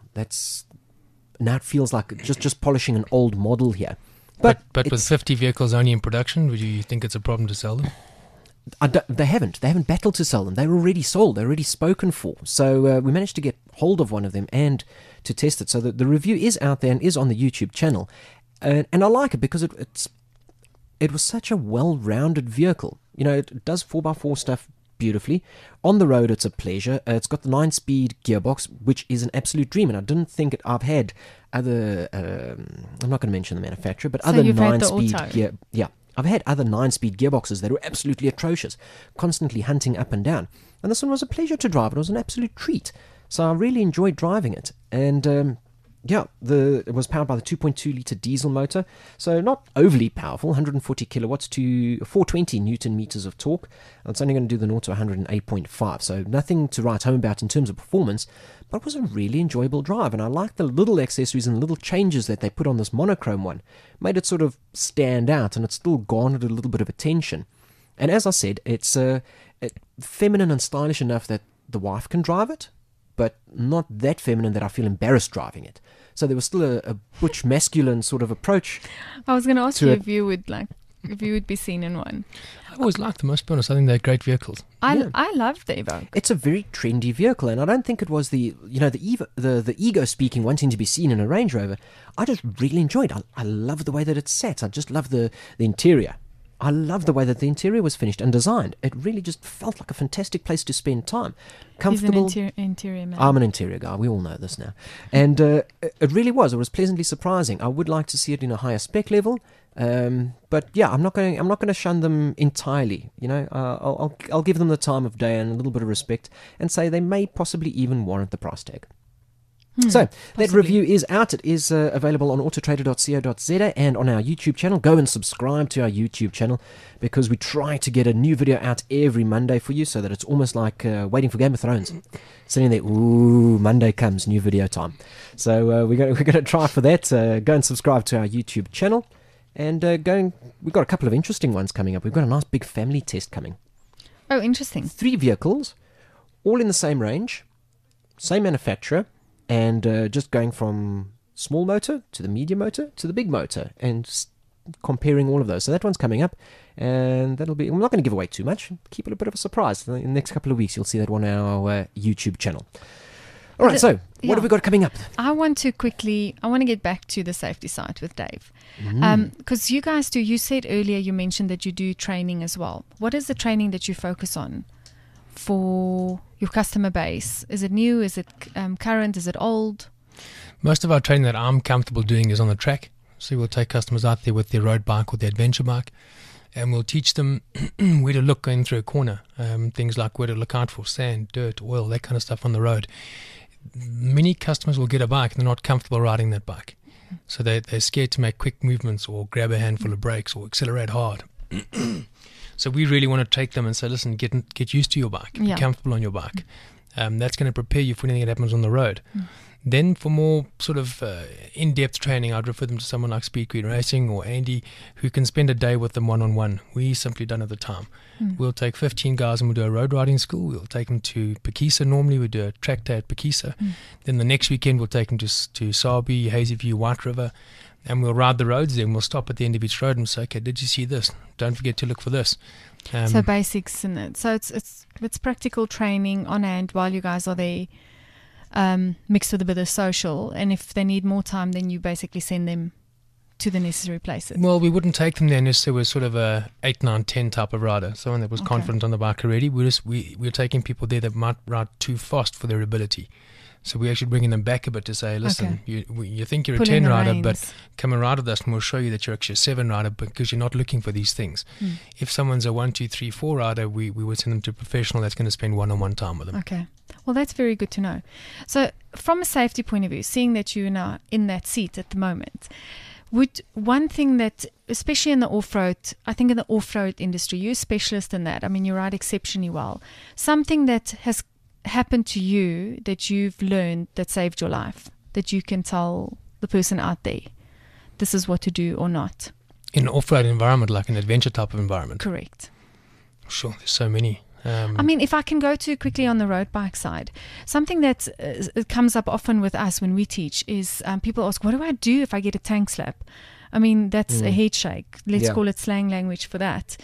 now it feels like just polishing an old model here. But with 50 vehicles only in production, would you think it's a problem to sell them? They haven't battled to sell them. They're already sold. They're already spoken for. So we managed to get hold of one of them and to test it. So the review is out there and is on the YouTube channel. And I like it because it was such a well-rounded vehicle. You know, it does 4x4 stuff beautifully. On the road, it's a pleasure. It's got the 9-speed gearbox, which is an absolute dream. And I didn't think I've had other, I'm not going to mention the manufacturer, but So other you've had the 9-speed auto. gear. Yeah. I've had other 9-speed gearboxes that were absolutely atrocious, constantly hunting up and down. And this one was a pleasure to drive. It was an absolute treat. So I really enjoyed driving it. And it was powered by the 2.2-litre diesel motor. So not overly powerful, 140 kilowatts to 420 newton meters of torque. And it's only going to do the 0 to 108.5. So nothing to write home about in terms of performance, but it was a really enjoyable drive. And I liked the little accessories and little changes that they put on this monochrome one. Made it sort of stand out, and it still garnered a little bit of attention. And as I said, it's feminine and stylish enough that the wife can drive it, but not that feminine that I feel embarrassed driving it. So there was still a butch masculine sort of approach. I was going to ask to you it. if you would be seen in one. I always liked them, I must be honest. I think they're great vehicles. Yeah. I love the Evoque. It's a very trendy vehicle, and I don't think it was the ego speaking, wanting to be seen in a Range Rover. I just really enjoyed it. I love the way that it sat. I just love the interior. I love the way that the interior was finished and designed. It really just felt like a fantastic place to spend time. Comfortable. He's an interior man. I'm an interior guy. We all know this now. And it really was. It was pleasantly surprising. I would like to see it in a higher spec level. But yeah, I'm not going to shun them entirely. You know, I'll give them the time of day and a little bit of respect, and say they may possibly even warrant the price tag. So that possibly. review is out. It is available on autotrader.co.za and on our YouTube channel. Go and subscribe to our YouTube channel, because we try to get a new video out every Monday for you, so that it's almost like waiting for Game of Thrones. Sitting there, ooh, Monday comes, new video time. So we're going to try for that. Go and subscribe to our YouTube channel. And we've got a couple of interesting ones coming up. We've got a nice big family test coming. Oh, interesting. 3 vehicles, all in the same range, same manufacturer, and just going from small motor to the medium motor to the big motor, and comparing all of those. So that one's coming up, and that'll be... I'm not going to give away too much. Keep it a bit of a surprise. In the next couple of weeks, you'll see that one on our YouTube channel. All right, so what have we got coming up? I want to get back to the safety side with Dave. Because you guys you said earlier, you mentioned that you do training as well. What is the training that you focus on for your customer base? Is it new? Is it current? Is it old? Most of our training that I'm comfortable doing is on the track. So we'll take customers out there with their road bike or their adventure bike, and we'll teach them where to look going through a corner. Things like where to look out for sand, dirt, oil, that kind of stuff on the road. Many customers will get a bike and they're not comfortable riding that bike. So they're scared to make quick movements or grab a handful of brakes or accelerate hard. So we really want to take them and say, listen, get used to your bike, be comfortable on your bike. That's going to prepare you for anything that happens on the road. Then for more sort of in-depth training, I'd refer them to someone like Speed Green Racing or Andy, who can spend a day with them one-on-one. We simply don't have the time. We'll take 15 guys and we'll do a road riding school. We'll take them to Pekisa. Normally we do a track day at Pekisa. Then the next weekend we'll take them to Sabi, Hazyview, White River, and we'll ride the roads there, and we'll stop at the end of each road and say, okay, did you see this? Don't forget to look for this. So basics in it. So it's practical training on hand while you guys are there, mixed with a bit of social. And if they need more time, then you basically send them to the necessary places. Well, we wouldn't take them there unless there was sort of a 8, 9, 10 type of rider, someone that was confident on the bike already. We're taking people there that might ride too fast for their ability. So we're actually bringing them back a bit to say, listen, you think you're a 10 rider, but come and ride with us and we'll show you that you're actually a 7 rider, because you're not looking for these things. If someone's a 1, 2, 3, 4 rider, we would send them to a professional that's going to spend one-on-one time with them. Okay. Well, that's very good to know. So from a safety point of view, seeing that you're now in that seat at the moment, would one thing that, especially in the off-road, I think in the off-road industry, you're a specialist in that. I mean, you ride exceptionally well. Something that has happened to you that you've learned that saved your life, that you can tell the person out there, this is what to do or not? In an off-road environment, like an adventure type of environment? Correct. Sure, there's so many. I mean, if I can go to quickly on the road bike side, something that comes up often with us when we teach is people ask, what do I do if I get a tank slap? I mean, that's a head shake. Let's call it slang language for that.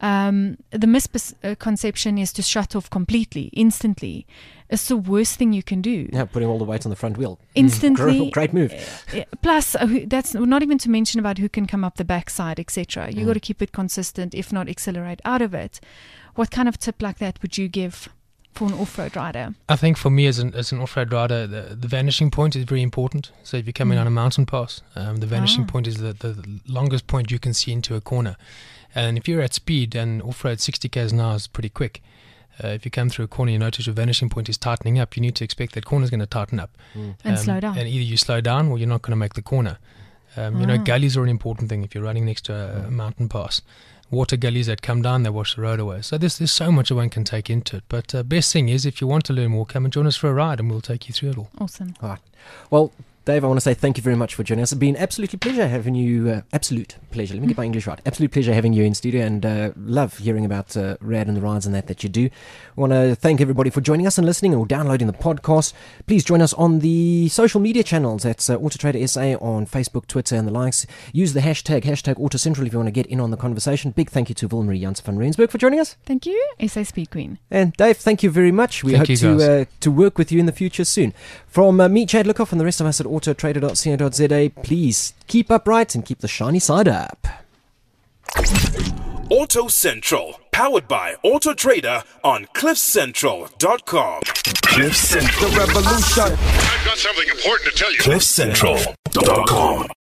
The misconception is to shut off completely, instantly. It's the worst thing you can do. Yeah, putting all the weight on the front wheel. Instantly. Great move. Plus, that's not even to mention about who can come up the backside, etc. You got to keep it consistent, if not accelerate out of it. What kind of tip like that would you give for an off-road rider? I think for me as an off-road rider, the vanishing point is very important. So if you're coming on a mountain pass, the vanishing point is the longest point you can see into a corner. And if you're at speed and off-road 60 km an hour is pretty quick, if you come through a corner, you notice your vanishing point is tightening up. You need to expect that corner is going to tighten up. And slow down. And either you slow down or you're not going to make the corner. Gullies are an important thing if you're running next to a mountain pass. Water gullies that come down, they wash the road away. So there's so much one can take into it. But best thing is, if you want to learn more, come and join us for a ride and we'll take you through it all. Awesome. All right. Well, Dave, I want to say thank you very much for joining us. It's been absolutely pleasure having you. Absolute pleasure. Let me get my English right. Absolute pleasure having you in studio, and love hearing about Rad and the rides and that you do. I want to thank everybody for joining us and listening or downloading the podcast. Please join us on the social media channels. That's Autotrader SA on Facebook, Twitter, and the likes. Use the hashtag AutoCentral if you want to get in on the conversation. Big thank you to Wilmarie Jansen van Rensburg for joining us. Thank you, SA Speed Queen. And Dave, thank you very much. We Thank hope you, to work with you in the future soon. From me, Chad Lookoff, and the rest of us at autotrader.co.za, please keep upright and keep the shiny side up. Auto Central, powered by Auto Trader on CliffCentral.com. Cliff Central. The revolution. I've got something important to tell you. CliffCentral.com.